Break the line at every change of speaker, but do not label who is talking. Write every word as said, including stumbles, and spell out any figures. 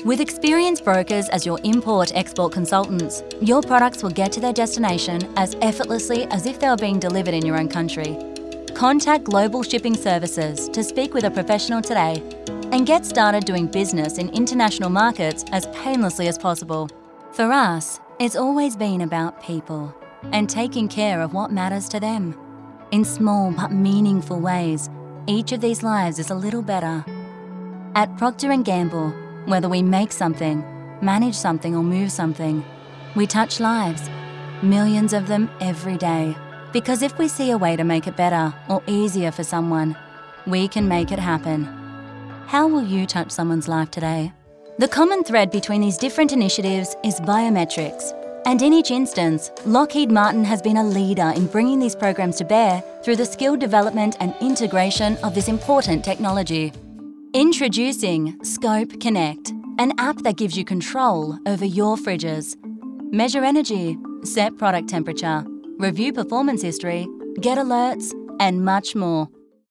With experienced brokers as your import-export consultants, your products will get to their destination as effortlessly as if they were being delivered in your own country. Contact Global Shipping Services to speak with a professional today and get started doing business in international markets as painlessly as possible. For us, it's always been about people and taking care of what matters to them. In small but meaningful ways, each of these lives is a little better. At Procter and Gamble, whether we make something, manage something or move something, we touch lives, millions of them every day. Because if we see a way to make it better or easier for someone, we can make it happen. How will you touch someone's life today? The common thread between these different initiatives is biometrics. And in each instance, Lockheed Martin has been a leader in bringing these programs to bear through the skill development and integration of this important technology. Introducing Scope Connect, an app that gives you control over your fridges. Measure energy, set product temperature, review performance history, get alerts, and much more.